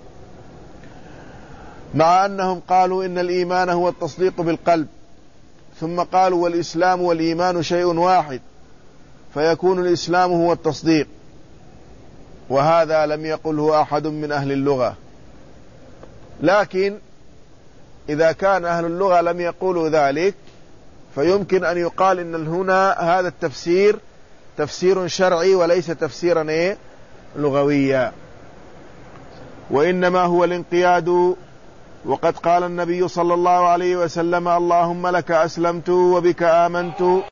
مع أنهم قالوا إن الإيمان هو التصديق بالقلب، ثم قالوا والإسلام والإيمان شيء واحد، فيكون الإسلام هو التصديق، وهذا لم يقله أحد من أهل اللغة. لكن إذا كان أهل اللغة لم يقولوا ذلك، فيمكن أن يقال إن هنا هذا التفسير تفسير شرعي وليس تفسيرا إيه؟ لغويا، وإنما هو الانقياد وقد قال النبي صلى الله عليه وسلم اللهم لك أسلمت وبك آمنت